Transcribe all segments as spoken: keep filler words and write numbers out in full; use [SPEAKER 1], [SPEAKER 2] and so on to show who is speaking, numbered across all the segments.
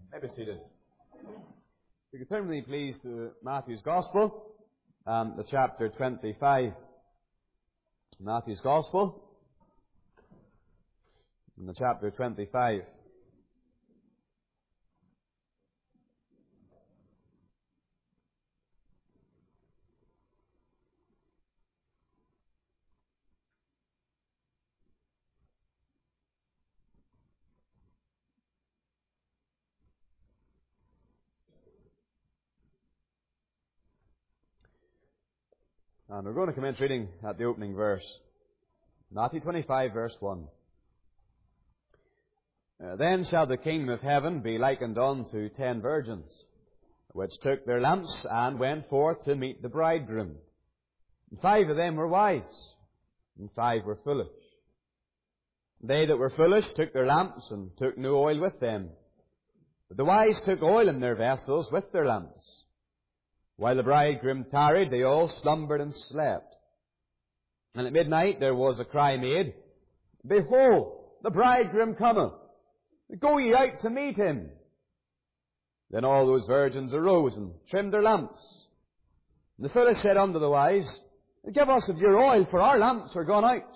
[SPEAKER 1] May be seated. If you could turn with me, please, to Matthew's Gospel, um, the chapter twenty-five. Matthew's Gospel, in the chapter twenty-five. And we're going to commence reading at the opening verse. Matthew twenty-five, verse one. Uh, then shall the kingdom of heaven be likened unto ten virgins, which took their lamps and went forth to meet the bridegroom. And five of them were wise, and five were foolish. They that were foolish took their lamps, and took no oil with them. But the wise took oil in their vessels with their lamps. While the bridegroom tarried, they all slumbered and slept. And at midnight there was a cry made, Behold, the bridegroom cometh. Go ye out to meet him. Then all those virgins arose and trimmed their lamps. And the foolish said unto the wise, Give us of your oil, for our lamps are gone out.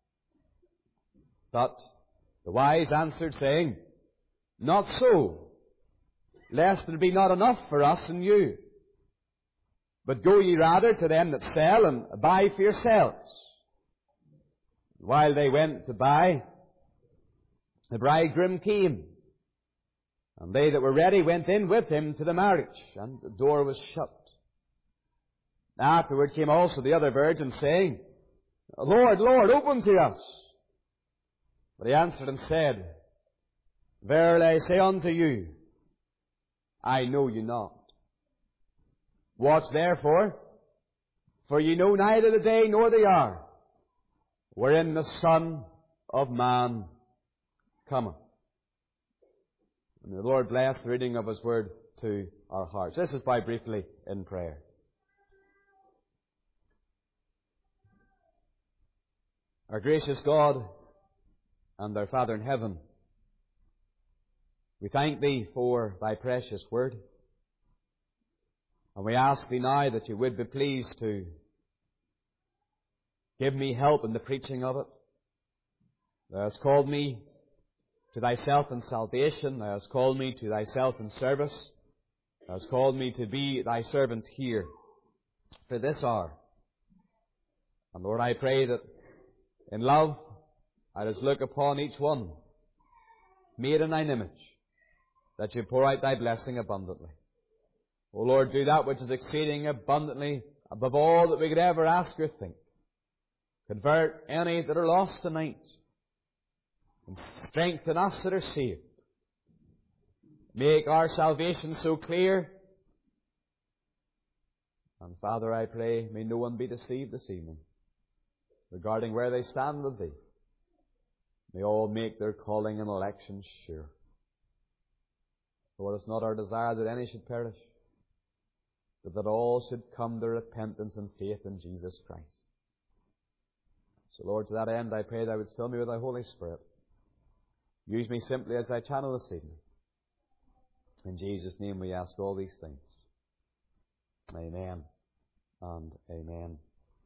[SPEAKER 1] But the wise answered, saying, Not so, lest there be not enough for us and you. But go ye rather to them that sell, and buy for yourselves. While they went to buy, the bridegroom came, and they that were ready went in with him to the marriage, and the door was shut. Afterward came also the other virgins, saying, Lord, Lord, open to us. But he answered and said, Verily I say unto you, I know you not. Watch therefore, for ye know neither the day nor the hour, wherein the Son of Man cometh. And the Lord bless the reading of His Word to our hearts. This is by briefly in prayer. Our gracious God and our Father in heaven, we thank Thee for Thy precious Word. And we ask Thee now that You would be pleased to give me help in the preaching of it. Thou hast called me to Thyself in salvation. Thou hast called me to Thyself in service. Thou hast called me to be Thy servant here for this hour. And Lord, I pray that in love I just look upon each one made in Thine image, that You pour out Thy blessing abundantly. O Lord, do that which is exceeding abundantly above all that we could ever ask or think. Convert any that are lost tonight, and strengthen us that are saved. Make our salvation so clear. And Father, I pray, may no one be deceived this evening regarding where they stand with Thee. May all make their calling and election sure. Lord, it's not our desire that any should perish, but that all should come to repentance and faith in Jesus Christ. So, Lord, to that end, I pray Thou wouldst fill me with Thy Holy Spirit. Use me simply as Thy channel this evening. In Jesus' name we ask all these things. Amen and amen.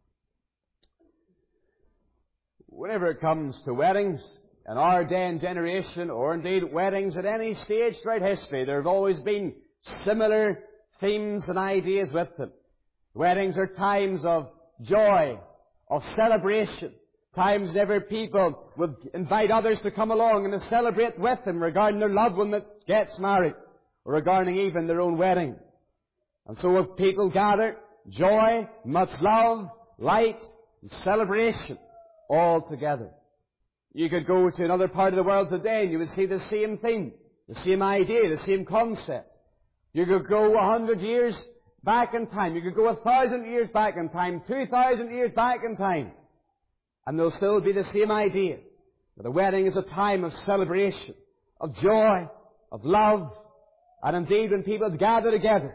[SPEAKER 1] Whenever it comes to weddings, in our day and generation, or indeed weddings at any stage throughout history, there have always been similar themes and ideas with them. Weddings are times of joy, of celebration, times whenever people would invite others to come along and to celebrate with them regarding their loved one that gets married, or regarding even their own wedding. And so if people gather, joy, much love, light, and celebration all together. You could go to another part of the world today and you would see the same thing, the same idea, the same concept. You could go a hundred years back in time. You could go a thousand years back in time, two thousand years back in time. And there'll still be the same idea. That a wedding is a time of celebration, of joy, of love, and indeed when people gather together.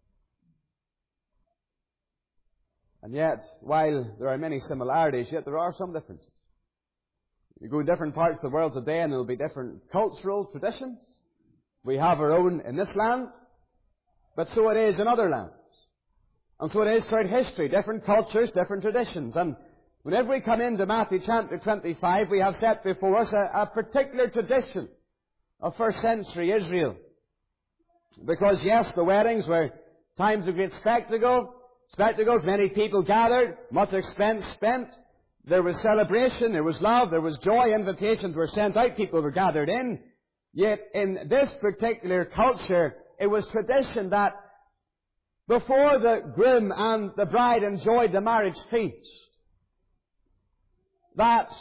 [SPEAKER 1] And yet, while there are many similarities, yet there are some differences. You go to different parts of the world today and there'll be different cultural traditions. We have our own in this land, but so it is in other lands. And so it is throughout history, different cultures, different traditions. And whenever we come into Matthew chapter twenty-five, we have set before us a, a particular tradition of first century Israel. Because yes, the weddings were times of great spectacle, spectacles, many people gathered, much expense spent. There was celebration, there was love, there was joy, invitations were sent out, people were gathered in. Yet in this particular culture, it was tradition that before the groom and the bride enjoyed the marriage feast, that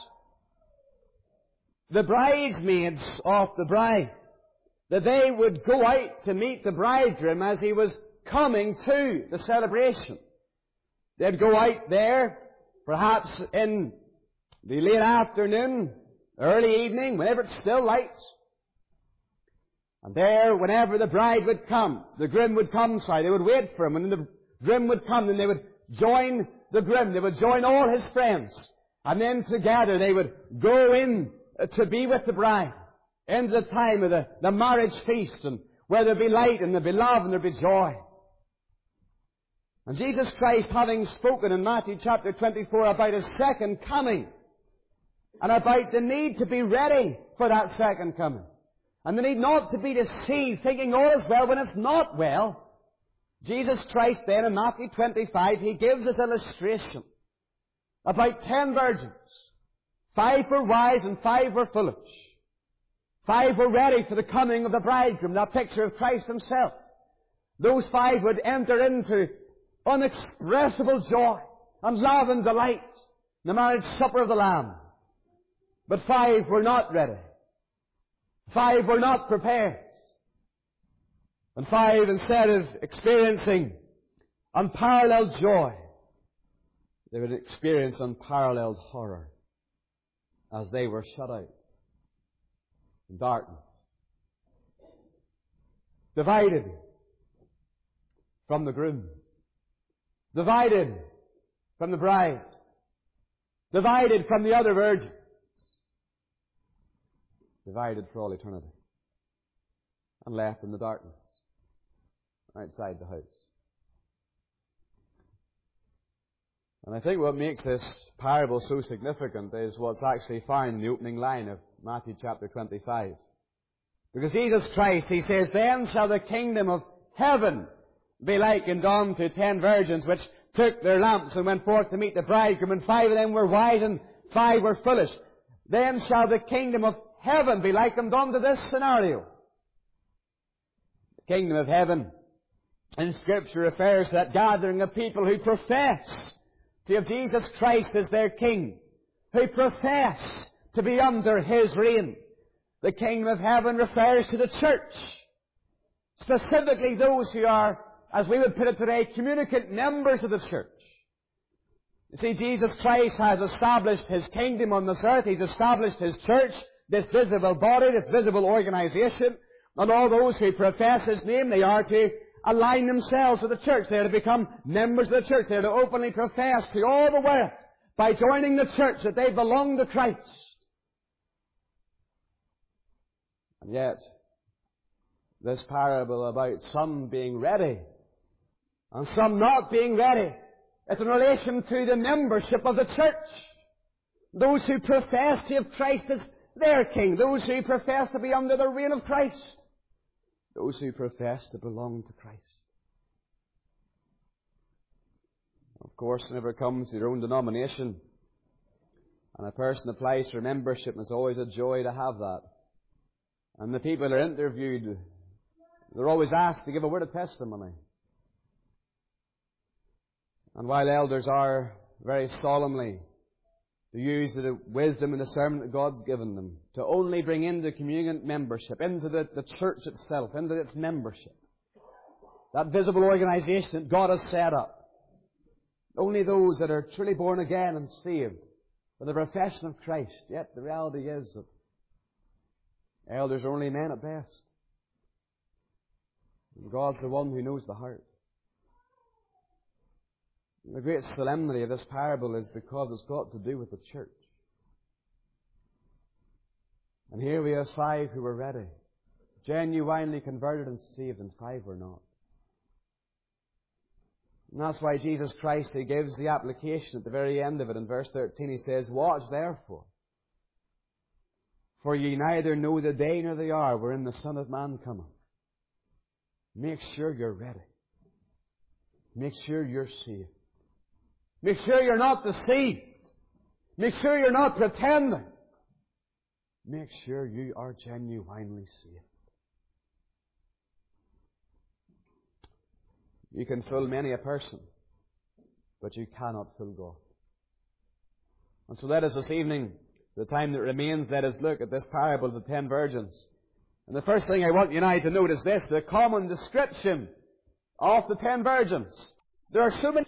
[SPEAKER 1] the bridesmaids of the bride, that they would go out to meet the bridegroom as he was coming to the celebration. They'd go out there, perhaps in the late afternoon, early evening, whenever it's still light. And there, whenever the bride would come, the groom would come, sorry, they would wait for him. And when the groom would come, then they would join the groom. They would join all his friends. And then together they would go in to be with the bride. Into the time of the, the marriage feast, and where there'd be light and there'd be love and there'd be joy. And Jesus Christ, having spoken in Matthew chapter twenty-four about His second coming, and about the need to be ready for that second coming, and the need not to be deceived, thinking all is well when it's not well, Jesus Christ then in Matthew twenty-five, He gives us illustration about ten virgins. Five were wise and five were foolish. Five were ready for the coming of the bridegroom, that picture of Christ Himself. Those five would enter into unexpressible joy and love and delight, the marriage supper of the Lamb. But five were not ready. Five were not prepared. And five, instead of experiencing unparalleled joy, they would experience unparalleled horror as they were shut out in darkness, divided from the groom, divided from the bride, divided from the other virgins, divided for all eternity, and left in the darkness outside the house. And I think what makes this parable so significant is what's actually found in the opening line of Matthew chapter twenty-five. Because Jesus Christ, He says, "Then shall the kingdom of heaven be likened unto ten virgins which took their lamps and went forth to meet the bridegroom, and five of them were wise and five were foolish. Then shall the kingdom of heaven be likened unto this scenario." The kingdom of heaven in Scripture refers to that gathering of people who profess to have Jesus Christ as their King, who profess to be under His reign. The kingdom of heaven refers to the church, specifically those who are, as we would put it today, communicant members of the church. You see, Jesus Christ has established His kingdom on this earth. He's established His church, this visible body, this visible organization, and all those who profess His name, they are to align themselves with the church. They are to become members of the church. They are to openly profess to all the world, by joining the church, that they belong to Christ. And yet, this parable about some being ready and some not being ready, it's in relation to the membership of the church. Those who profess to have Christ as their King. Those who profess to be under the reign of Christ. Those who profess to belong to Christ. Of course, whenever it comes to your own denomination, and a person applies for membership, it's always a joy to have that. And the people that are interviewed, they're always asked to give a word of testimony. And while elders are very solemnly to use the wisdom and discernment that God's given them, to only bring into communion membership, into the, the church itself, into its membership, that visible organization that God has set up, only those that are truly born again and saved, for the profession of Christ. Yet the reality is that elders are only men at best. And God's the one who knows the heart. And the great solemnity of this parable is because it's got to do with the church. And here we have five who were ready. genuinely converted and saved, and five were not. And that's why Jesus Christ, He gives the application at the very end of it. In verse thirteen, He says, "Watch therefore, for ye neither know the day nor the hour wherein the Son of Man cometh." Make sure you're ready. Make sure you're saved. Make sure you're not deceived. Make sure you're not pretending. Make sure you are genuinely saved. You can fool many a person, but you cannot fool God. And so let us this evening, the time that remains, let us look at this parable of the ten virgins. And the first thing I want you and I to note is this, the common description of the ten virgins. There are so many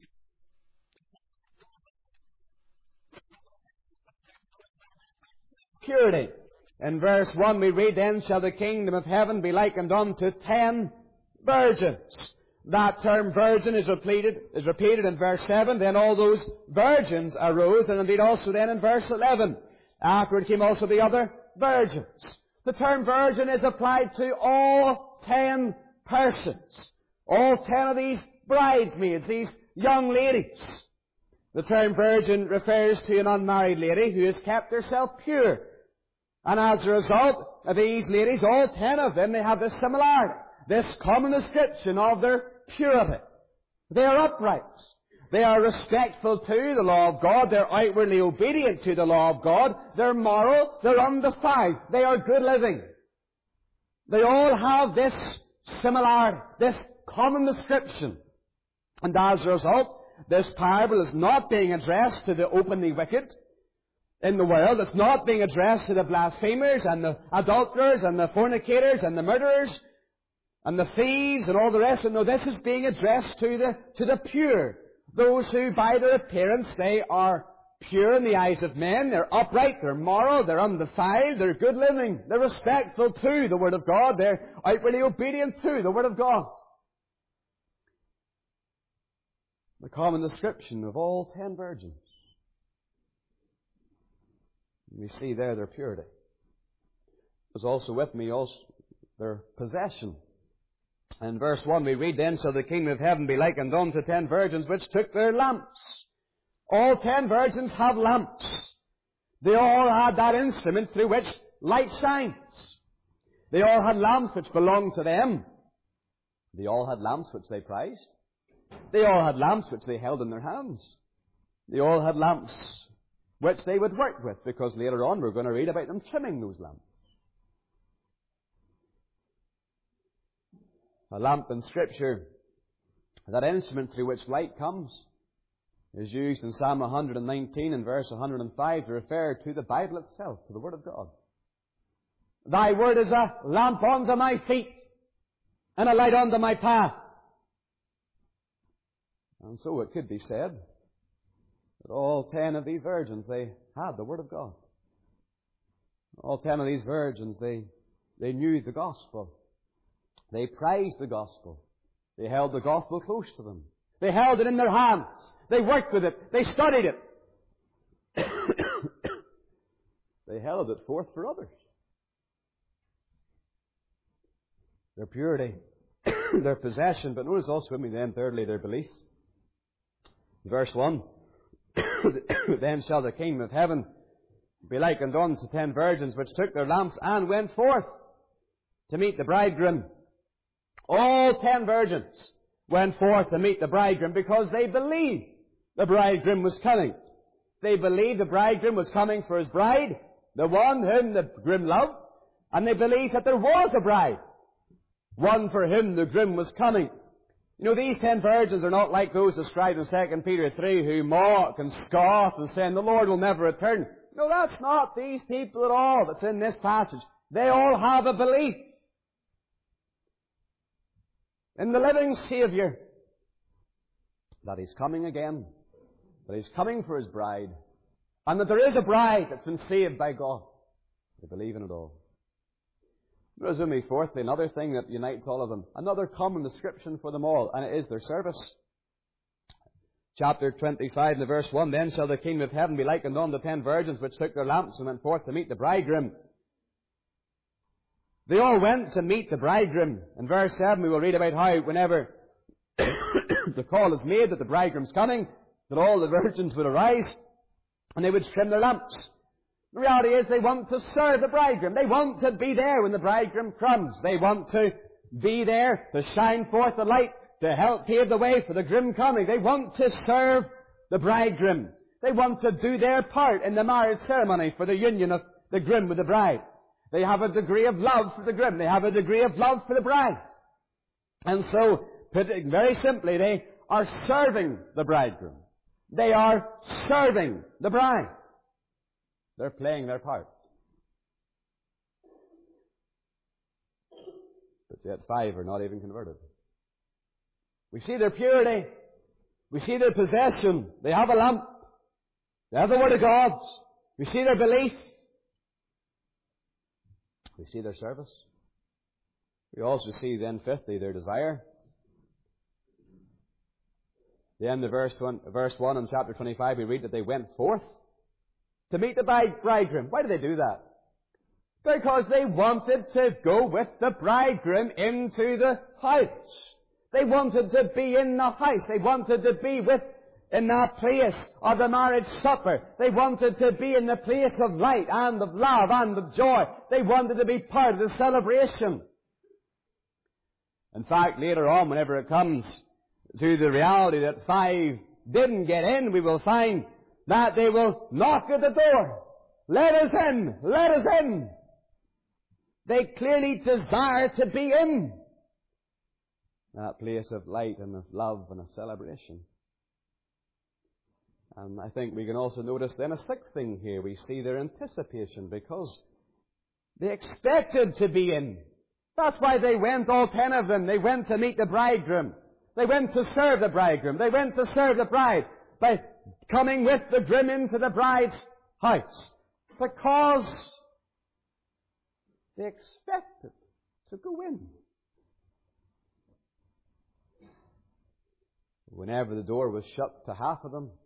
[SPEAKER 1] purity. In verse one we read, "Then shall the kingdom of heaven be likened unto ten virgins." That term virgin is repeated, is repeated in verse seven. Then all those virgins arose, and indeed also then in verse eleven. Afterward came also the other virgins. The term virgin is applied to all ten persons. All ten of these bridesmaids, these young ladies. The term virgin refers to an unmarried lady who has kept herself pure. And as a result of these ladies, all ten of them, they have this similarity, this common description of their purity. They are upright. They are respectful to the law of God. They're outwardly obedient to the law of God. They're moral. They're undefiled. They are good living. They all have this similarity, this common description. And as a result, this parable is not being addressed to the openly wicked in the world. It's not being addressed to the blasphemers and the adulterers and the fornicators and the murderers and the thieves and all the rest. No, this is being addressed to the, to the pure. Those who, by their appearance, they are pure in the eyes of men. They're upright, they're moral, they're undefiled, they're good living. They're respectful to the Word of God. They're outwardly obedient to the Word of God. The common description of all ten virgins. We see there their purity. There's also with me also their possession. In verse one we read, "Then shall the kingdom of heaven be likened unto ten virgins which took their lamps." All ten virgins have lamps. They all had that instrument through which light shines. They all had lamps which belonged to them. They all had lamps which they prized. They all had lamps which they held in their hands. They all had lamps which they would work with, because later on we're going to read about them trimming those lamps. A lamp in Scripture, that instrument through which light comes, is used in Psalm one nineteen and verse one hundred five to refer to the Bible itself, to the Word of God. "Thy Word is a lamp unto my feet, and a light unto my path." And so it could be said that all ten of these virgins, they had the Word of God. All ten of these virgins, they, they knew the gospel. They prized the gospel. They held the gospel close to them. They held it in their hands. They worked with it. They studied it. They held it forth for others. Their purity, their possession, but notice also with me then, thirdly, their belief. Verse one, "Then shall the kingdom of heaven be likened unto ten virgins which took their lamps and went forth to meet the bridegroom." All ten virgins went forth to meet the bridegroom because they believed the bridegroom was coming. They believed the bridegroom was coming for his bride, the one whom the groom loved, and they believed that there was a bride, one for whom the groom was coming. You know, these ten virgins are not like those described in Second Peter three who mock and scoff and say, "The Lord will never return." No, that's not these people at all that's in this passage. They all have a belief in the living Savior, that He's coming again, that He's coming for His bride, and that there is a bride that's been saved by God. They believe in it all. There's only fourthly another thing that unites all of them, another common description for them all, and it is their service. Chapter twenty-five, and verse one, "Then shall the kingdom of heaven be likened unto ten virgins which took their lamps and went forth to meet the bridegroom." They all went to meet the bridegroom. In verse seven we will read about how whenever the call is made that the bridegroom's coming, that all the virgins would arise and they would trim their lamps. The reality is they want to serve the bridegroom. They want to be there when the bridegroom comes. They want to be there to shine forth the light, to help pave the way for the groom coming. They want to serve the bridegroom. They want to do their part in the marriage ceremony for the union of the groom with the bride. They have a degree of love for the groom. They have a degree of love for the bride. And so, put it very simply, they are serving the bridegroom. They are serving the bride. They're playing their part. But yet five are not even converted. We see their purity. We see their possession. They have a lamp. They have the Word of God. We see their belief. We see their service. We also see then, fifthly, their desire. The end of verse one, verse one in chapter twenty-five, we read that they went forth to meet the bridegroom. Why did they do that? Because they wanted to go with the bridegroom into the house. They wanted to be in the house. They wanted to be with in that place of the marriage supper. They wanted to be in the place of light and of love and of joy. They wanted to be part of the celebration. In fact, later on, whenever it comes to the reality that five didn't get in, we will find that they will knock at the door. Let us in! Let us in! They clearly desire to be in that place of light and of love and of celebration. And I think we can also notice then a sixth thing here. We see their anticipation, because they expected to be in. That's why they went, all ten of them. They went to meet the bridegroom. They went to serve the bridegroom. They went to serve the bride by coming with the groom into the bride's house. Because they expected to go in. Whenever the door was shut to half of them,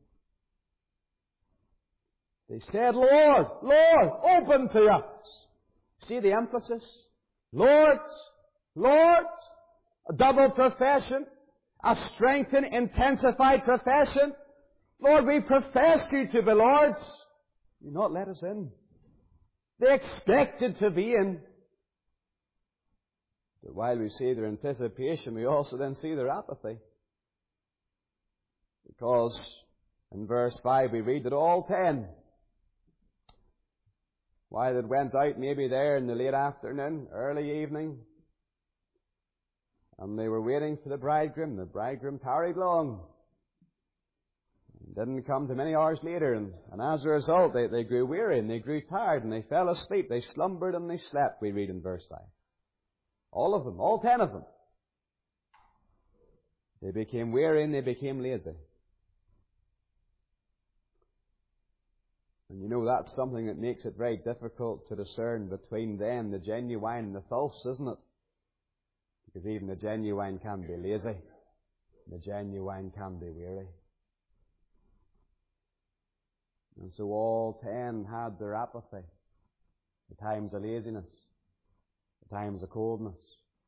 [SPEAKER 1] they said, Lord, Lord, open to us. See the emphasis? Lord, Lord, a double profession, a strengthened, intensified profession. Lord, we profess you to be Lord. You not let us in. They expected to be in. But while we see their anticipation, we also then see their apathy. Because in verse five we read that all ten, while it went out maybe there in the late afternoon, early evening, and they were waiting for the bridegroom, the bridegroom tarried long. Didn't come to many hours later, and, and as a result they, they grew weary and they grew tired and they fell asleep. They slumbered and they slept, we read in verse five. All of them, all ten of them. They became weary and they became lazy. And you know, that's something that makes it very difficult to discern between them, the genuine and the false, isn't it? Because even the genuine can be lazy. The genuine can be weary. And so all ten had their apathy. The times of laziness. The times of coldness.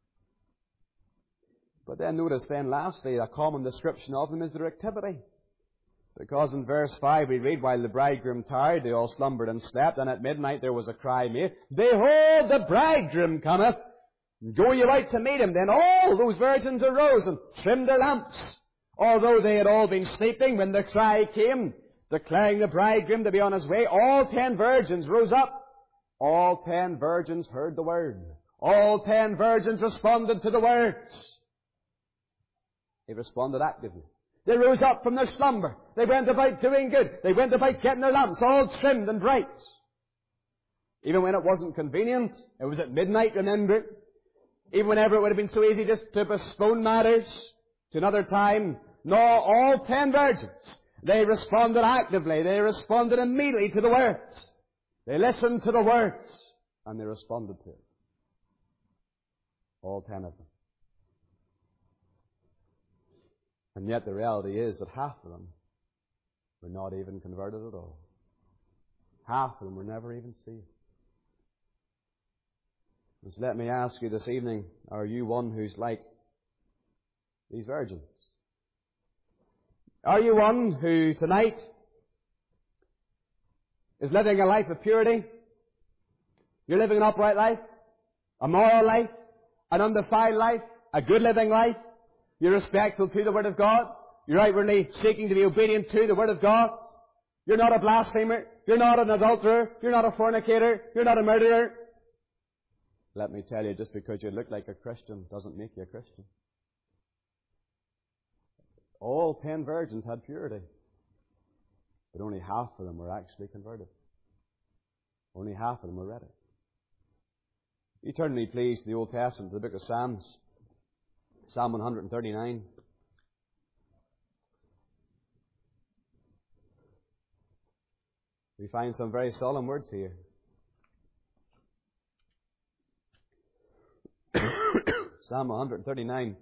[SPEAKER 1] But then notice then lastly, a common description of them is their activity. Because in verse five we read, while the bridegroom tarried, they all slumbered and slept, and at midnight there was a cry made, Behold, the bridegroom cometh! Go you out to meet him. Then all those virgins arose and trimmed their lamps. Although they had all been sleeping when the cry came, declaring the bridegroom to be on his way, all ten virgins rose up. All ten virgins heard the word. All ten virgins responded to the words. They responded actively. They rose up from their slumber. They went about doing good. They went about getting their lamps all trimmed and bright. Even when it wasn't convenient, it was at midnight, remember. Even whenever it would have been so easy just to postpone matters to another time. No, all ten virgins, they responded actively. They responded immediately to the words. They listened to the words, and they responded to it. All ten of them. And yet the reality is that half of them were not even converted at all. Half of them were never even saved. So let me ask you this evening, are you one who's like these virgins? Are you one who tonight is living a life of purity? You're living an upright life, a moral life, an undefiled life, a good living life. You're respectful to the Word of God. You're outwardly seeking to be obedient to the Word of God. You're not a blasphemer. You're not an adulterer. You're not a fornicator. You're not a murderer. Let me tell you, just because you look like a Christian doesn't make you a Christian. All ten virgins had purity, but only half of them were actually converted. Only half of them were ready. You turn me, please, to the Old Testament, to the book of Psalms, Psalm one thirty-nine. We find some very solemn words here. Psalm one thirty-nine.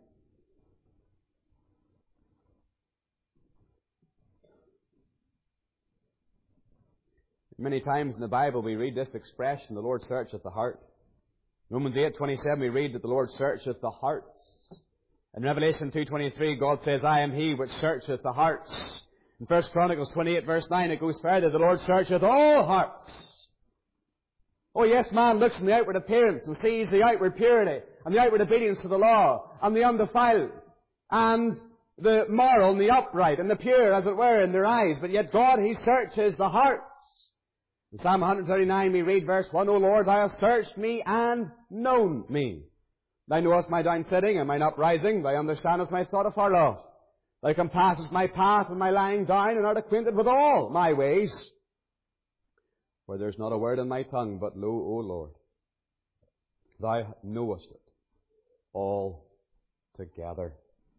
[SPEAKER 1] Many times in the Bible we read this expression, the Lord searcheth the heart. Romans eight twenty-seven we read that the Lord searcheth the hearts. In Revelation two twenty-three God says, I am He which searcheth the hearts. In First Chronicles twenty-eight verse nine it goes further, the Lord searcheth all hearts. Oh yes, man looks on the outward appearance and sees the outward purity and the outward obedience to the law and the undefiled and the moral and the upright and the pure, as it were, in their eyes. But yet God, He searches the hearts. In Psalm one thirty-nine we read verse one, O Lord, Thou hast searched me and known me. Thou knowest my down sitting and mine uprising. Thou understandest my thought afar off. Thou compassest my path and my lying down, and art acquainted with all my ways. For there is not a word in my tongue, but lo, O Lord, Thou knowest it all together.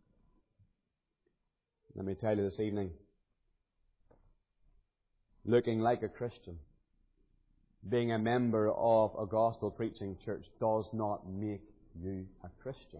[SPEAKER 1] Let me tell you this evening, looking like a Christian, being a member of a gospel preaching church does not make you a Christian.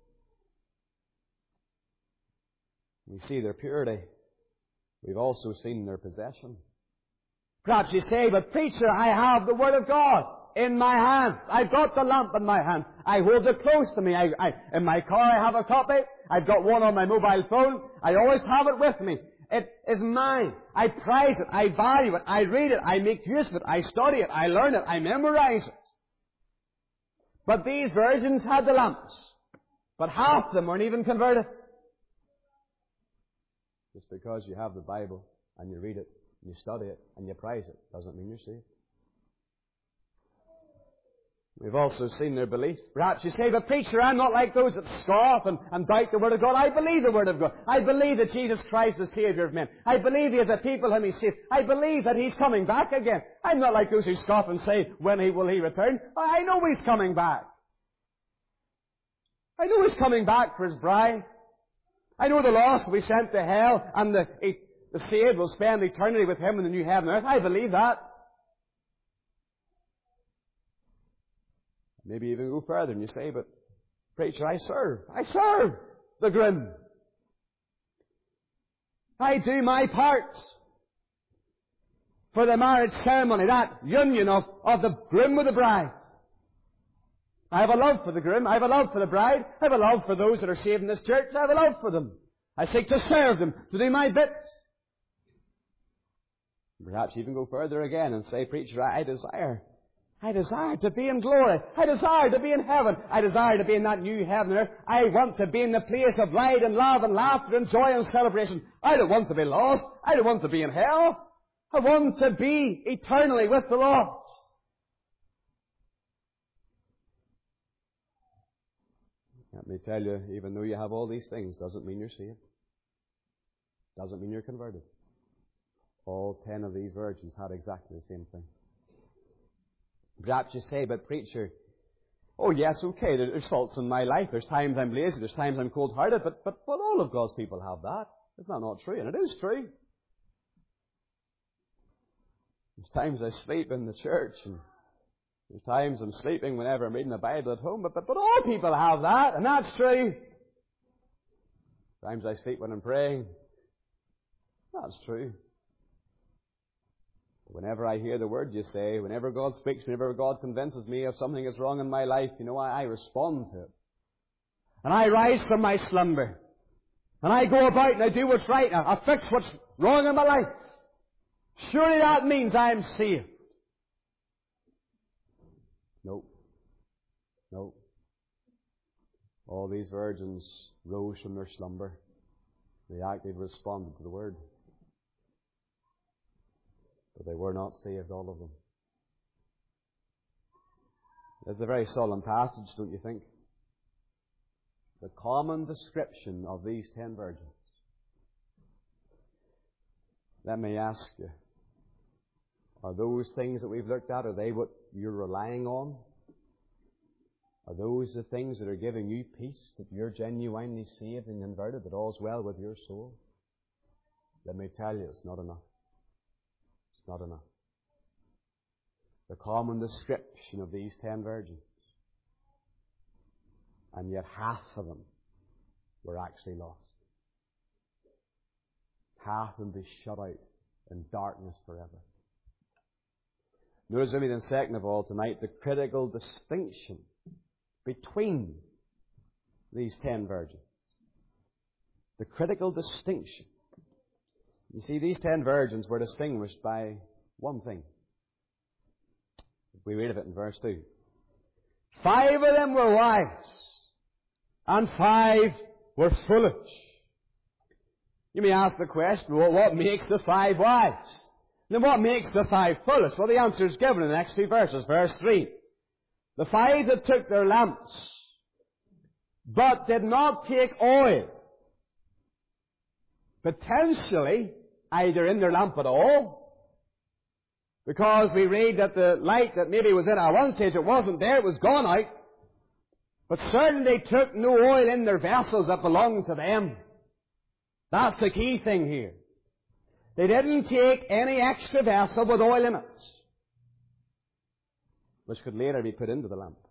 [SPEAKER 1] We see their purity. We've also seen their possession. Perhaps you say, but preacher, I have the Word of God in my hand. I've got the lamp in my hand. I hold it close to me. I, I, in my car I have a copy. I've got one on my mobile phone. I always have it with me. It is mine. I prize it. I value it. I read it. I make use of it. I study it. I learn it. I memorize it. But these virgins had the lamps. But half of them weren't even converted. Just because you have the Bible and you read it, and you study it, and you prize it, doesn't mean you're saved. We've also seen their belief. Perhaps you say, but preacher, I'm not like those that scoff and, and doubt the Word of God. I believe the Word of God. I believe that Jesus Christ is the Savior of men. I believe He is a people whom He saved. I believe that He's coming back again. I'm not like those who scoff and say, when He will He return? I know He's coming back. I know He's coming back for His bride. I know the lost will be sent to hell and the, the saved will spend eternity with Him in the new heaven and earth. I believe that. Maybe even go further and you say, but preacher, I serve. I serve the groom. I do my part for the marriage ceremony, that union of, of the groom with the bride. I have a love for the groom. I have a love for the bride. I have a love for those that are saved in this church. I have a love for them. I seek to serve them, to do my bit. Perhaps even go further again and say, preacher, I desire I desire to be in glory. I desire to be in heaven. I desire to be in that new heaven and earth. I want to be in the place of light and love and laughter and joy and celebration. I don't want to be lost. I don't want to be in hell. I want to be eternally with the Lord. Let me tell you, even though you have all these things, doesn't mean you're saved. Doesn't mean you're converted. All ten of these virgins had exactly the same thing. Perhaps you say, but preacher, oh yes, okay, there's faults in my life. There's times I'm lazy, there's times I'm cold-hearted, but, but, but all of God's people have that. Isn't that not true? And it is true. There's times I sleep in the church, and there's times I'm sleeping whenever I'm reading the Bible at home, but, but, but all people have that, and that's true. Times I sleep when I'm praying. That's true. Whenever I hear the word you say, whenever God speaks, whenever God convinces me of something is wrong in my life, you know, I, I respond to it. And I rise from my slumber. And I go about and I do what's right. I, I fix what's wrong in my life. Surely that means I am saved. No. No. All these virgins rose from their slumber. They actively responded to the word. But they were not saved, all of them. It's a very solemn passage, don't you think? The common description of these ten virgins. Let me ask you, are those things that we've looked at, are they what you're relying on? Are those the things that are giving you peace, that you're genuinely saved and converted, that all's well with your soul? Let me tell you, it's not enough. It's not enough. The common description of these ten virgins. And yet half of them were actually lost. Half of them be shut out in darkness forever. Notice with me then, second of all, tonight, the critical distinction between these ten virgins. The critical distinction. You see, these ten virgins were distinguished by one thing. We read of it in verse two. Five of them were wise, and five were foolish. You may ask the question, well, what makes the five wise? Then what makes the five foolish? Well, the answer is given in the next two verses. Verse three. The five that took their lamps, but did not take oil, potentially either in their lamp at all, because we read that the light that maybe was in at one stage, it wasn't there, it was gone out, but certainly they took no oil in their vessels that belonged to them. That's the key thing here. They didn't take any extra vessel with oil in it, which could later be put into the lamp.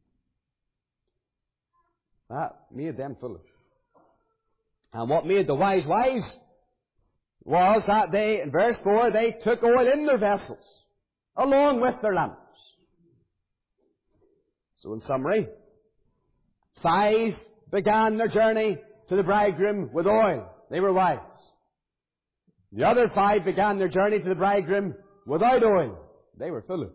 [SPEAKER 1] That made them foolish. And what made the wise wise was that they, in verse four, they took oil in their vessels, along with their lamps. So in summary, five began their journey to the bridegroom with oil. They were wise. The other five began their journey to the bridegroom without oil. They were foolish.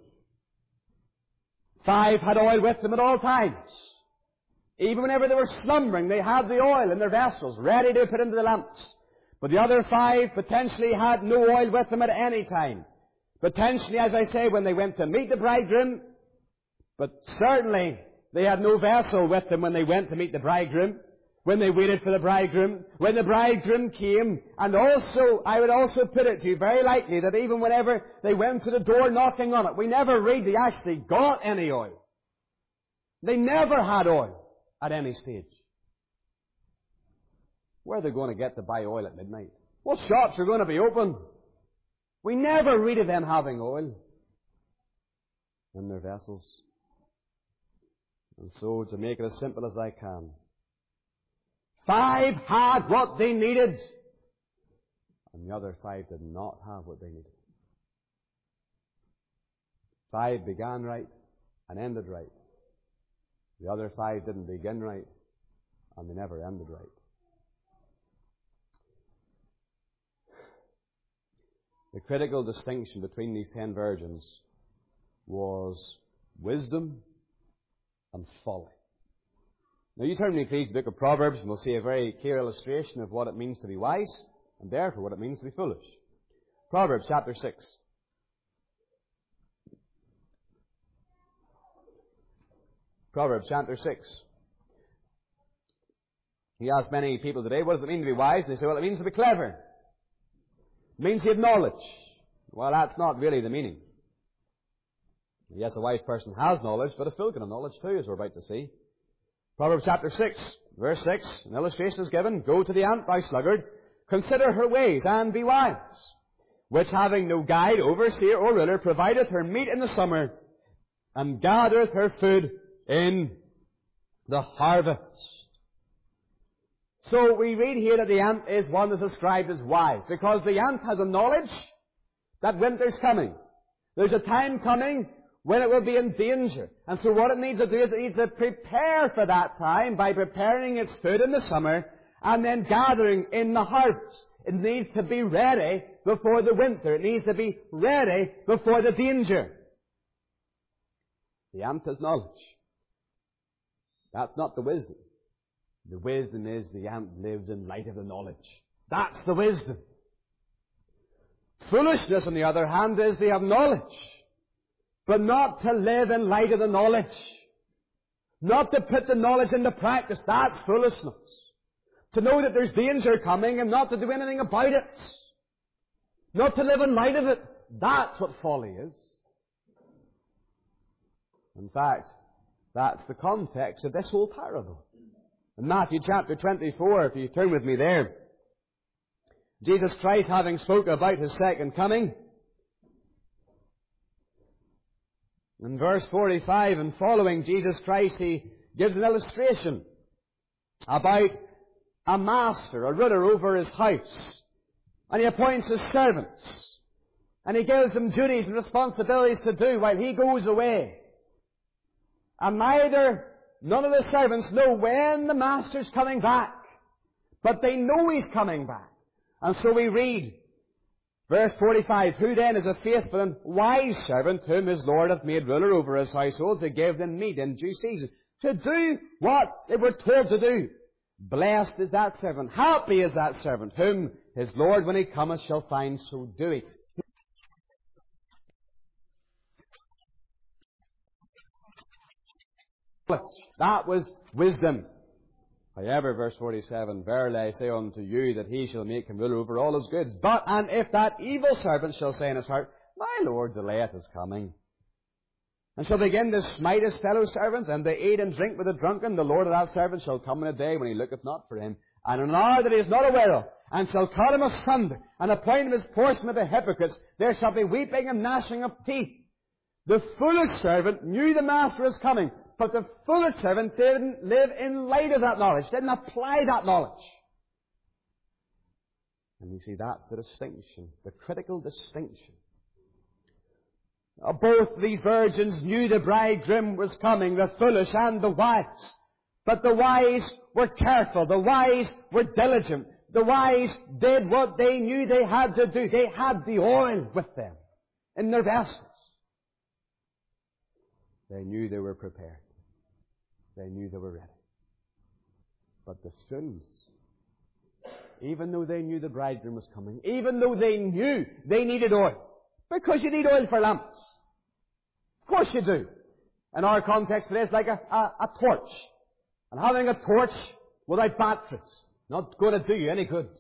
[SPEAKER 1] Five had oil with them at all times. Even whenever they were slumbering, they had the oil in their vessels, ready to put into the lamps. But the other five potentially had no oil with them at any time. Potentially, as I say, when they went to meet the bridegroom, but certainly they had no vessel with them when they went to meet the bridegroom, when they waited for the bridegroom, when the bridegroom came. And also, I would also put it to you very likely that even whenever they went to the door knocking on it, we never read they actually got any oil. They never had oil at any stage. Where are they going to get to buy oil at midnight? What shops are going to be open? We never read of them having oil in their vessels. And so, to make it as simple as I can, five had what they needed, and the other five did not have what they needed. Five began right and ended right. The other five didn't begin right, and they never ended right. The critical distinction between these ten virgins was wisdom and folly. Now you turn to me please to the book of Proverbs, and we'll see a very clear illustration of what it means to be wise, and therefore what it means to be foolish. Proverbs chapter six. Proverbs chapter six. He asked many people today, what does it mean to be wise? And they say, well, it means to be clever. It means you have knowledge. Well, that's not really the meaning. Yes, a wise person has knowledge, but a fool can have knowledge too, as we're about to see. Proverbs chapter six, verse six, an illustration is given. Go to the ant, thou sluggard, consider her ways, and be wise, which having no guide, overseer, or ruler, provideth her meat in the summer, and gathereth her food in the harvest. So we read here that the ant is one that's described as wise, because the ant has a knowledge that winter's coming. There's a time coming when it will be in danger. And so what it needs to do is it needs to prepare for that time by preparing its food in the summer and then gathering in the harvest. It needs to be ready before the winter. It needs to be ready before the danger. The ant has knowledge. That's not the wisdom. The wisdom is the ant lives in light of the knowledge. That's the wisdom. Foolishness, on the other hand, is they have knowledge, but not to live in light of the knowledge. Not to put the knowledge into practice. That's foolishness. To know that there's danger coming and not to do anything about it. Not to live in light of it. That's what folly is. In fact, that's the context of this whole parable. In Matthew chapter twenty-four, if you turn with me there, Jesus Christ, having spoken about His second coming, in verse forty-five and following, Jesus Christ, He gives an illustration about a master, a ruler over his house. And He appoints His servants. And He gives them duties and responsibilities to do while He goes away. And neither, none of the servants know when the master's coming back. But they know He's coming back. And so we read, verse forty-five, Who then is a faithful and wise servant, whom his Lord hath made ruler over his household, to give them meat in due season, to do what they were told to do? Blessed is that servant, happy is that servant, whom his Lord, when He cometh, shall find so doing. That was wisdom. However, verse forty-seven, Verily I say unto you, that He shall make him ruler over all his goods. But, and if that evil servant shall say in his heart, My Lord delayeth his coming, and shall begin to smite his fellow servants, and to eat and drink with the drunken, the Lord of that servant shall come in a day when He looketh not for him, and in an hour that he is not aware of, and shall cut him asunder, and appoint him his portion of the hypocrites. There shall be weeping and gnashing of teeth. The foolish servant knew the master was coming, but the foolish servant didn't live in light of that knowledge, didn't apply that knowledge. And you see, that's the distinction, the critical distinction. Now, both these virgins knew the bridegroom was coming, the foolish and the wise. But the wise were careful, the wise were diligent, the wise did what they knew they had to do. They had the oil with them in their vessels. They knew they were prepared. They knew they were ready. But the fools, even though they knew the bridegroom was coming, even though they knew they needed oil, because you need oil for lamps. Of course you do. In our context today, it's like a, a, a torch. And having a torch without batteries, not going to do you any good.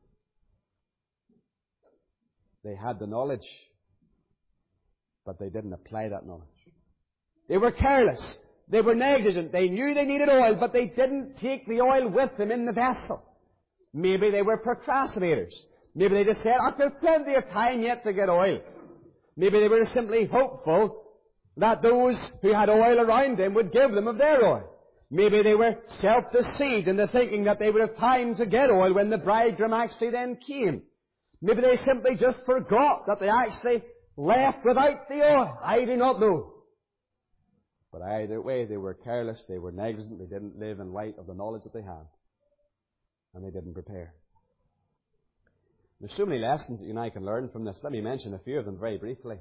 [SPEAKER 1] They had the knowledge, but they didn't apply that knowledge. They were careless. They were negligent. They knew they needed oil, but they didn't take the oil with them in the vessel. Maybe they were procrastinators. Maybe they just said, I've got plenty of time yet to get oil. Maybe they were simply hopeful that those who had oil around them would give them of their oil. Maybe they were self-deceived into thinking that they would have time to get oil when the bridegroom actually then came. Maybe they simply just forgot that they actually left without the oil. I do not know. But either way, they were careless, they were negligent, they didn't live in light of the knowledge that they had. And they didn't prepare. There's so many lessons that you and I can learn from this. Let me mention a few of them very briefly.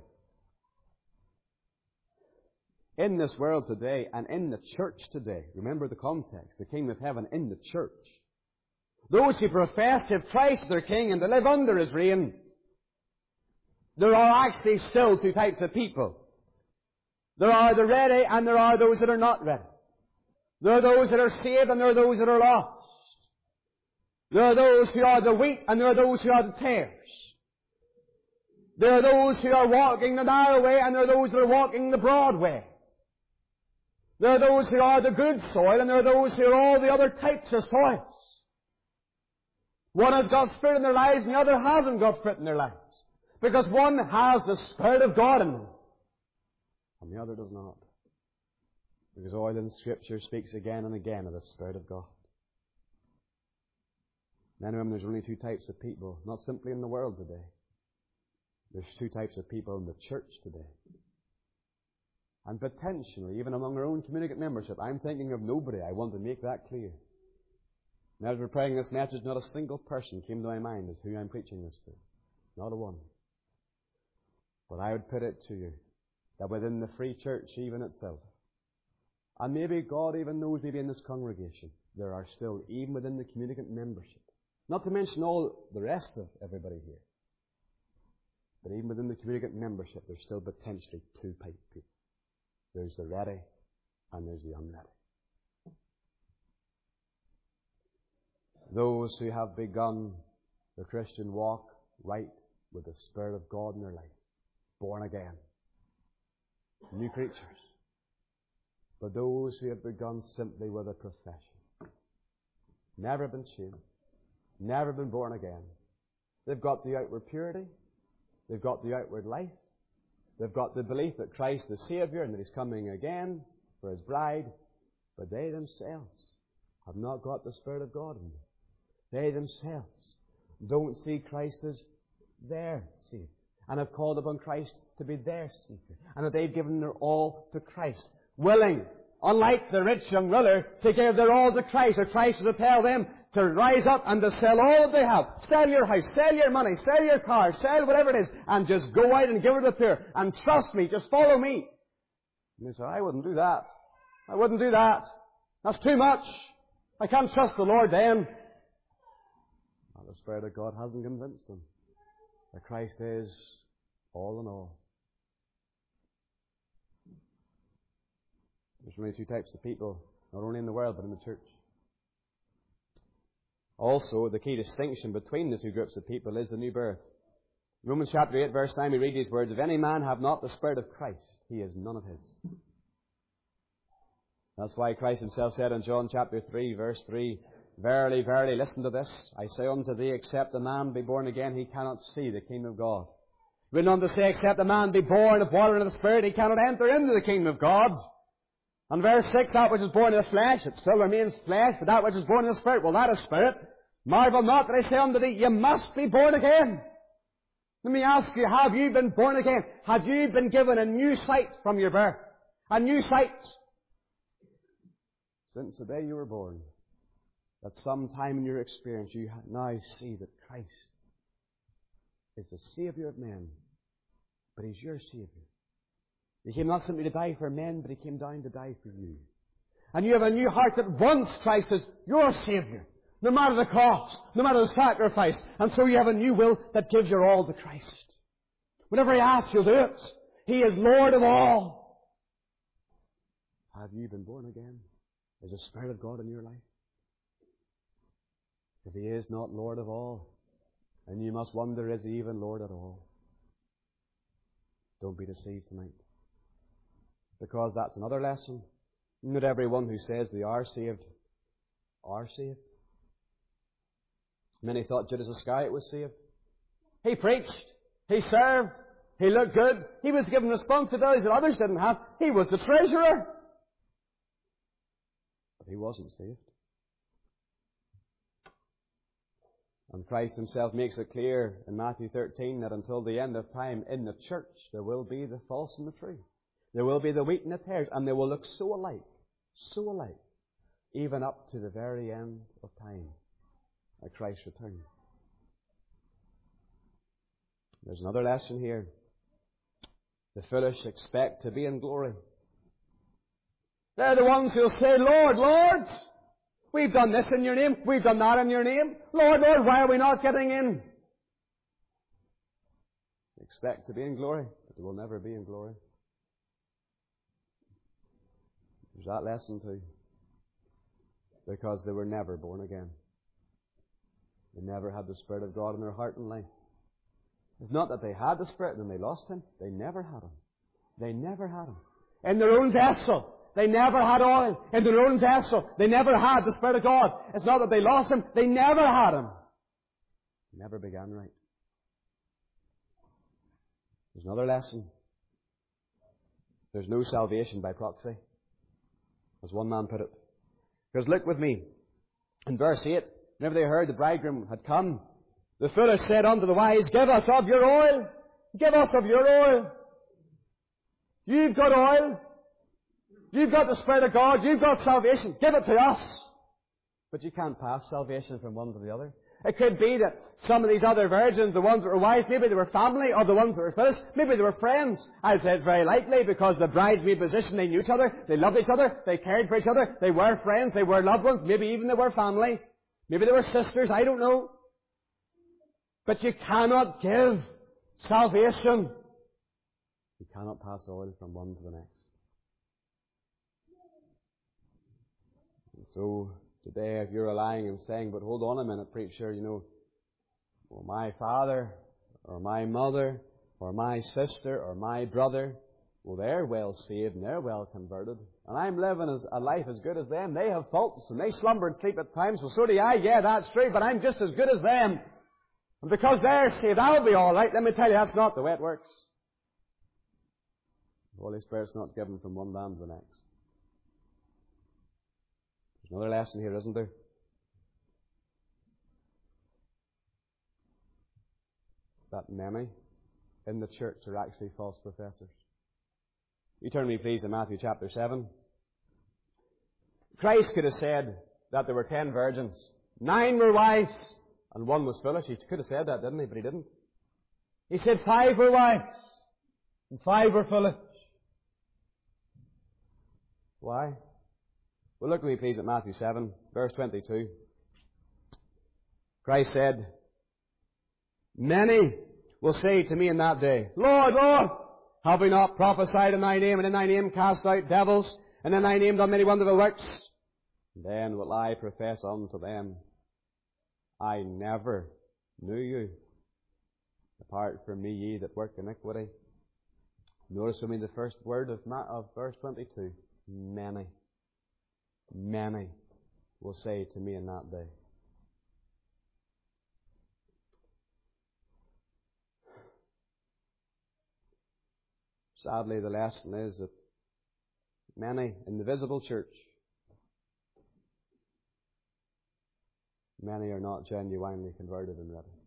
[SPEAKER 1] In this world today, and in the church today, remember the context, the kingdom of heaven in the church. Those who profess to have Christ as their king and to live under His reign, there are actually still two types of people. There are the ready and there are those that are not ready. There are those that are saved and there are those that are lost. There are those who are the wheat and there are those who are the tares. There are those who are walking the narrow way and there are those that are walking the broad way. There are those who are the good soil and there are those who are all the other types of soils. One has got fruit in their lives and the other hasn't got fruit in their lives. Because one has the Spirit of God in them and the other does not. Because all in Scripture speaks again and again of the Spirit of God. Men and women, there's only two types of people, not simply in the world today. There's two types of people in the church today. And potentially, even among our own communicant membership, I'm thinking of nobody. I want to make that clear. And as we're praying this message, not a single person came to my mind as who I'm preaching this to. Not a one. But I would put it to you that within the free church even itself, and maybe God even knows maybe in this congregation, there are still, even within the communicant membership, not to mention all the rest of everybody here, but even within the communicant membership, there's still potentially two types of people. There's the ready and there's the unready. Those who have begun the Christian walk right with the Spirit of God in their life, born again, new creatures. But those who have begun simply with a profession, never been changed, never been born again. They've got the outward purity, they've got the outward life, they've got the belief that Christ is Saviour and that He's coming again for His bride, but they themselves have not got the Spirit of God in them. They themselves don't see Christ as their Saviour and have called upon Christ to be their Saviour, and that they've given their all to Christ, willing, unlike the rich young ruler, to give their all to Christ, or Christ was to tell them to rise up and to sell all that they have. Sell your house, sell your money, sell your car, sell whatever it is, and just go out and give it to the poor. And trust me, just follow me. And they say, I wouldn't do that. I wouldn't do that. That's too much. I can't trust the Lord then. Well, the Spirit of God hasn't convinced them that Christ is all in all. There's only two types of people, not only in the world, but in the church. Also, the key distinction between the two groups of people is the new birth. Romans chapter eight, verse nine, we read these words, if any man have not the Spirit of Christ, he is none of his. That's why Christ Himself said in John chapter three, verse three, verily, verily, listen to this, I say unto thee, except a man be born again, he cannot see the kingdom of God. We went on to say, except a man be born of water and of the Spirit, he cannot enter into the kingdom of God. And verse six, that which is born of the flesh, it still remains flesh, but that which is born of the Spirit, well, that is Spirit. Marvel not that I say unto thee, you must be born again. Let me ask you, have you been born again? Have you been given a new sight from your birth? A new sight? Since the day you were born, at some time in your experience, you now see that Christ is the Saviour of men, but He's your Saviour. He came not simply to die for men, but He came down to die for you. And you have a new heart that wants Christ as your Saviour, no matter the cost, no matter the sacrifice. And so you have a new will that gives your all to Christ. Whatever He asks, you'll do it. He is Lord of all. Have you been born again? Is the Spirit of God in your life? If He is not Lord of all, and you must wonder, is He even Lord at all? Don't be deceived tonight. Because that's another lesson. Not everyone who says they are saved are saved. Many thought Judas Iscariot was saved. He preached. He served. He looked good. He was given responsibilities that others didn't have. He was the treasurer. But he wasn't saved. And Christ Himself makes it clear in Matthew thirteen that until the end of time in the church there will be the false and the true. There will be the wheat and the tares, and they will look so alike, so alike, even up to the very end of time at Christ's return. There's another lesson here. The foolish expect to be in glory. They're the ones who'll say, Lord, Lord, we've done this in your name, we've done that in your name. Lord, Lord, why are we not getting in? They expect to be in glory, but they will never be in glory. There's that lesson too. Because they were never born again. They never had the Spirit of God in their heart and life. It's not that they had the Spirit and they lost Him. They never had Him. They never had Him. In their own vessel, they never had oil. In their own vessel, they never had the Spirit of God. It's not that they lost Him. They never had Him. They never began right. There's another lesson. There's no salvation by proxy, as one man put it. Because look with me, in verse eight, whenever they heard the bridegroom had come, the foolish said unto the wise, give us of your oil, Give us of your oil. You've got oil. You've got the Spirit of God. You've got salvation. Give it to us. But you can't pass salvation from one to the other. It could be that some of these other virgins, the ones that were wives, maybe they were family, or the ones that were Phyllis, maybe they were friends. I'd say it's very likely, because the bridesmaid position, they knew each other, they loved each other, they cared for each other, they were friends, they were loved ones, maybe even they were family. Maybe they were sisters, I don't know. But you cannot give salvation. You cannot pass oil from one to the next. And so, today, if you're relying and saying, but hold on a minute, preacher, you know, well, my father, or my mother, or my sister, or my brother, well, they're well saved and they're well converted. And I'm living as a life as good as them. They have faults and they slumber and sleep at times. Well, so do I. Yeah, that's true, but I'm just as good as them. And because they're saved, I'll be all right. Let me tell you, that's not the way it works. The Holy Spirit's not given from one man to the next. There's another lesson here, isn't there? That many in the church are actually false professors. You turn me, please, to Matthew chapter seven. Christ could have said that there were ten virgins. Nine were wise, and one was foolish. He could have said that, didn't he? But he didn't. He said five were wise, and five were foolish. Why? Well, look with me, please, at Matthew seven, verse twenty-two. Christ said, many will say to me in that day, Lord, Lord, have we not prophesied in thy name, and in thy name cast out devils, and in thy name done many wonderful works? Then will I profess unto them, I never knew you. Depart from me, ye that work iniquity. Notice with me the first word of, of verse twenty-two. Many. Many will say to me in that day. Sadly, the lesson is that many in the visible church, many are not genuinely converted and ready.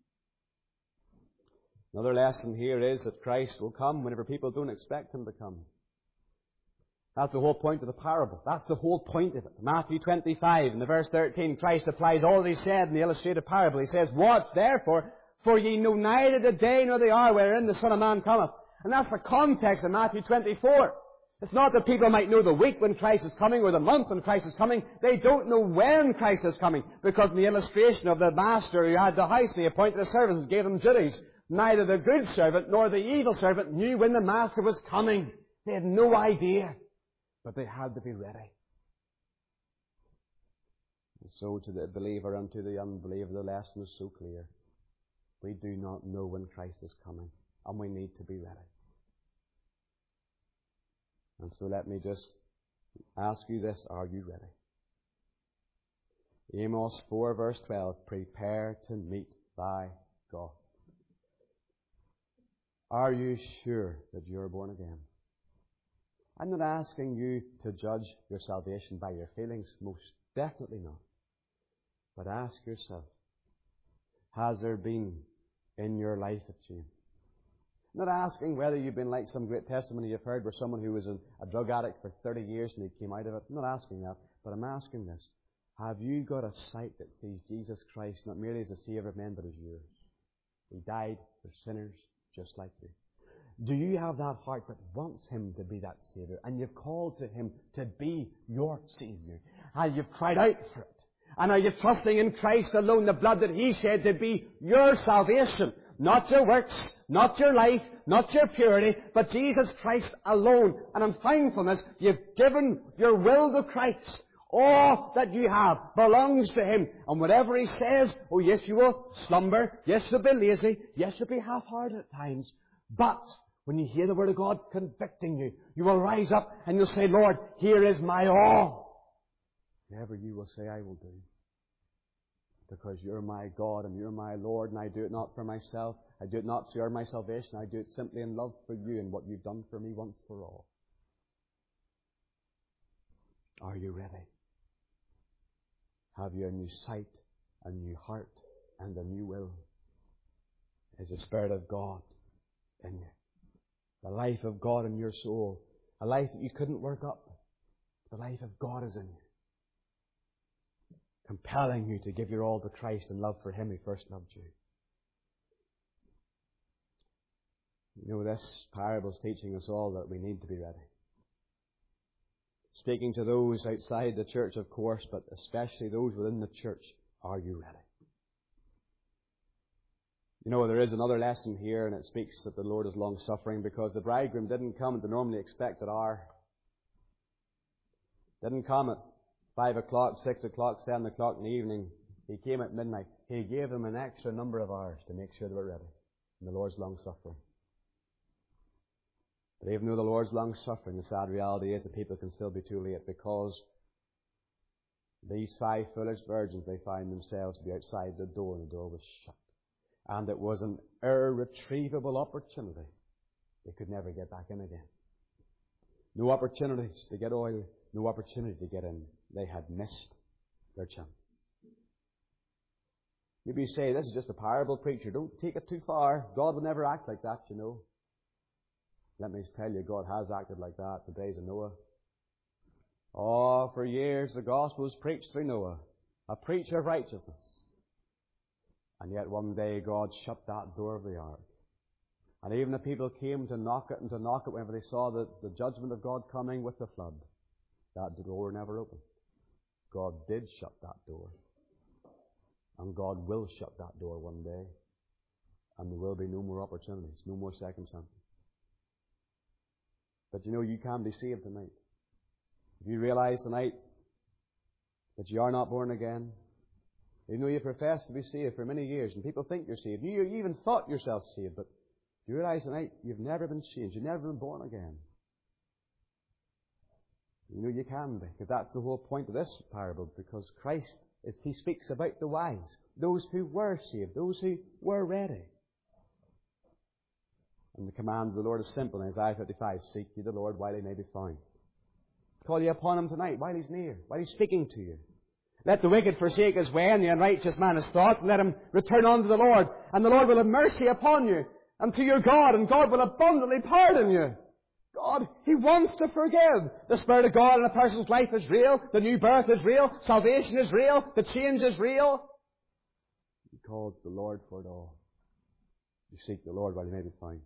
[SPEAKER 1] Another lesson here is that Christ will come whenever people don't expect Him to come. That's the whole point of the parable. That's the whole point of it. Matthew twenty-five, in the verse thirteen, Christ applies all that He said in the illustrated parable. He says, watch therefore, for ye know neither the day nor the hour wherein the Son of Man cometh. And that's the context of Matthew twenty-four. It's not that people might know the week when Christ is coming or the month when Christ is coming. They don't know when Christ is coming, because in the illustration of the master who had the house, he appointed the servants and gave them duties. Neither the good servant nor the evil servant knew when the master was coming. They had no idea, but they had to be ready. And so to the believer and to the unbeliever, the lesson is so clear. We do not know when Christ is coming, and we need to be ready. And so let me just ask you this, are you ready? Amos four verse twelve, prepare to meet thy God. Are you sure that you're born again? I'm not asking you to judge your salvation by your feelings, most definitely not. But ask yourself, has there been in your life a change? I'm not asking whether you've been like some great testimony you've heard where someone who was a, a drug addict for thirty years and he came out of it. I'm not asking that, but I'm asking this. Have you got a sight that sees Jesus Christ not merely as a Savior of men, but as yours? He died for sinners just like you. Do you have that heart that wants Him to be that Savior? And you've called to Him to be your Savior. And you've cried out for it. And are you trusting in Christ alone, the blood that He shed to be your salvation? Not your works, not your life, not your purity, but Jesus Christ alone. And in thankfulness, you've given your will to Christ. All that you have belongs to Him. And whatever He says, oh yes, you will slumber. Yes, you'll be lazy. Yes, you'll be half-hearted at times. But when you hear the Word of God convicting you, you will rise up and you'll say, Lord, here is my all. Whatever you will say, I will do. Because you're my God and you're my Lord, and I do it not for myself. I do it not to earn my salvation. I do it simply in love for you and what you've done for me once for all. Are you ready? Have you a new sight, a new heart, and a new will? Is the Spirit of God in you. The life of God in your soul. A life that you couldn't work up. The life of God is in you. Compelling you to give your all to Christ and love for Him who first loved you. You know, this parable is teaching us all that we need to be ready. Speaking to those outside the church, of course, but especially those within the church, are you ready? You know, there is another lesson here, and it speaks that the Lord is long-suffering, because the bridegroom didn't come at the normally expected hour. Didn't come at five o'clock, six o'clock, seven o'clock in the evening. He came at midnight. He gave them an extra number of hours to make sure they were ready. And the Lord's long-suffering. But even though the Lord's long-suffering, the sad reality is that people can still be too late, because these five foolish virgins, they found themselves to be outside the door, and the door was shut. And it was an irretrievable opportunity. They could never get back in again. No opportunities to get oil, no opportunity to get in. They had missed their chance. Maybe you say, this is just a parable, preacher. Don't take it too far. God would never act like that, you know. Let me tell you, God has acted like that the days of Noah. Oh, for years the gospel was preached through Noah, a preacher of righteousness. And yet one day God shut that door of the ark. And even the people came to knock it and to knock it whenever they saw the, the judgment of God coming with the flood. That door never opened. God did shut that door. And God will shut that door one day. And there will be no more opportunities, no more second chances. But you know, you can be saved tonight. If you realize tonight that you are not born again, even though you profess to be saved for many years, and people think you're saved, you even thought yourself saved, but you realize tonight you've never been changed, you've never been born again. You know you can be, because that's the whole point of this parable, because Christ, if He speaks about the wise, those who were saved, those who were ready. And the command of the Lord is simple in Isaiah fifty-five, seek ye the Lord while He may be found. Call ye upon Him tonight while He's near, while He's speaking to you. Let the wicked forsake his way, and the unrighteous man his thoughts, and let him return unto the Lord. And the Lord will have mercy upon you, and to your God, and God will abundantly pardon you. God, He wants to forgive. The Spirit of God in a person's life is real. The new birth is real. Salvation is real. The change is real. He called the Lord for it all. You seek the Lord while He may be found.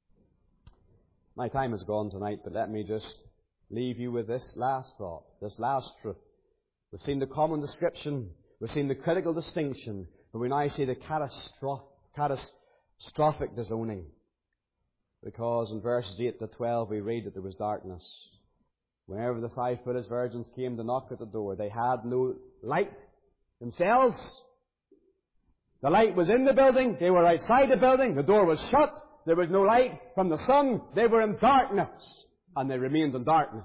[SPEAKER 1] My time is gone tonight, but let me just leave you with this last thought, this last truth. We've seen the common description, we've seen the critical distinction, but we now see the catastroph- catastrophic disowning. Because in verses eight to twelve we read that there was darkness. Whenever the five foolish virgins came to knock at the door, they had no light themselves. The light was in the building, they were outside the building, the door was shut, there was no light from the sun, they were in darkness, and they remained in darkness.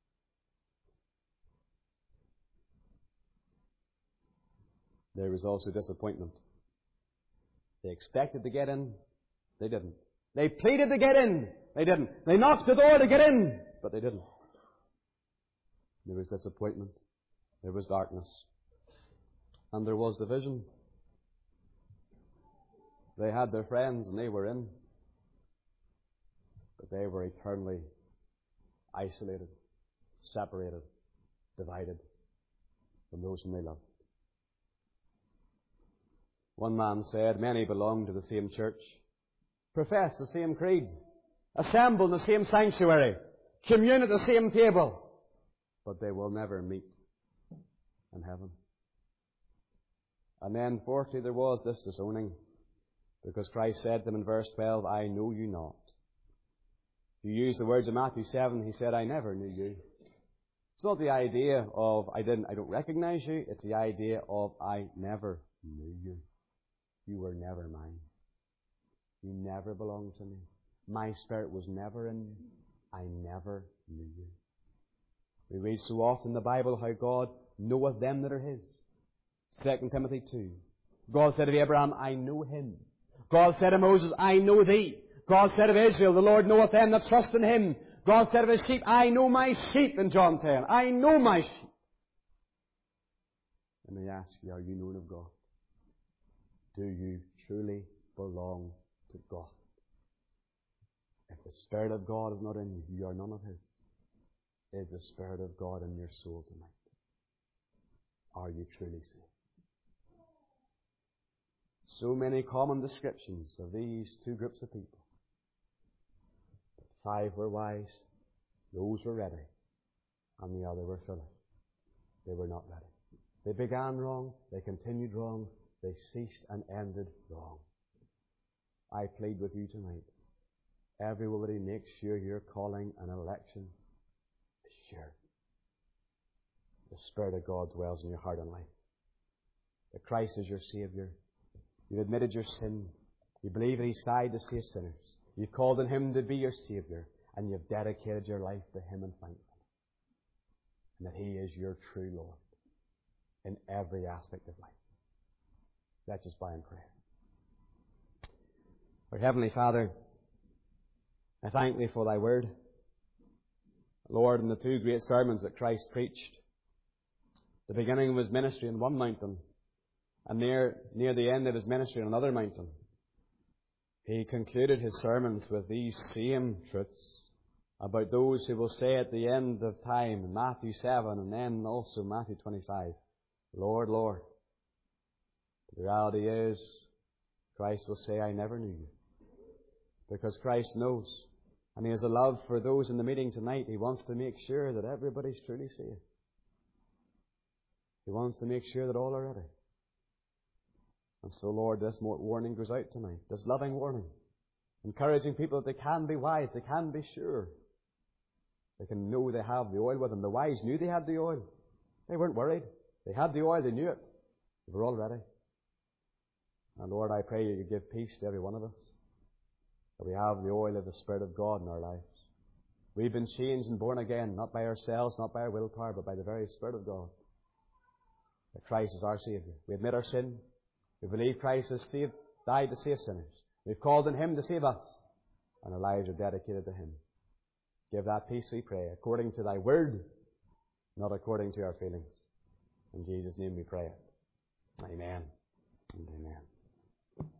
[SPEAKER 1] There was also disappointment. They expected to get in, they didn't. They pleaded to get in, they didn't. They knocked the door to get in, but they didn't. There was disappointment, there was darkness, and there was division. They had their friends and they were in, but they were eternally isolated, separated, divided from those whom they loved. One man said, many belong to the same church, profess the same creed, assemble in the same sanctuary, commune at the same table, but they will never meet in heaven. And then, fourthly, there was this disowning, because Christ said to them in verse twelve, I know you not. You use the words of Matthew seven, He said, I never knew you. It's not the idea of, I didn't, I don't recognize you, it's the idea of, I never knew you. You were never mine. You never belonged to me. My spirit was never in you. I never knew you. We read so often in the Bible how God knoweth them that are His. Second Timothy two. God said of Abraham, I know him. God said of Moses, I know thee. God said of Israel, the Lord knoweth them that trust in Him. God said of His sheep, I know my sheep in John ten. I know my sheep. And they ask you, are you known of God? Do you truly belong to God? If the Spirit of God is not in you, you are none of His. Is the Spirit of God in your soul tonight? Are you truly saved? So many common descriptions of these two groups of people. Five were wise, those were ready, and the other were foolish. They were not ready. They began wrong, they continued wrong, they ceased and ended wrong. I plead with you tonight, everybody make sure your calling and election is sure. The Spirit of God dwells in your heart and life. That Christ is your Saviour. You've admitted your sin. You believe that He's died to save sinners. You've called on Him to be your Saviour. And you've dedicated your life to Him in thankfulness. And that He is your true Lord in every aspect of life. Let's just bow in prayer. Our Heavenly Father, I thank Thee for Thy Word. Lord, in the two great sermons that Christ preached, the beginning of His ministry on one mountain, and near, near the end of His ministry on another mountain, He concluded His sermons with these same truths about those who will say at the end of time, in Matthew seven and then also Matthew twenty-five, Lord, Lord. The reality is, Christ will say, I never knew you. Because Christ knows, and He has a love for those in the meeting tonight. He wants to make sure that everybody's truly saved. He wants to make sure that all are ready. And so, Lord, this warning goes out tonight, this loving warning, encouraging people that they can be wise, they can be sure. They can know they have the oil with them. The wise knew they had the oil. They weren't worried. They had the oil, they knew it. They were all ready. And Lord, I pray You give peace to every one of us, that we have the oil of the Spirit of God in our lives. We've been changed and born again, not by ourselves, not by our willpower, but by the very Spirit of God. That Christ is our Saviour. We admit our sin. We believe Christ has saved, died to save sinners. We've called on Him to save us, and our lives are dedicated to Him. Give that peace, we pray, according to Thy Word, not according to our feelings. In Jesus' name we pray it. Amen and amen.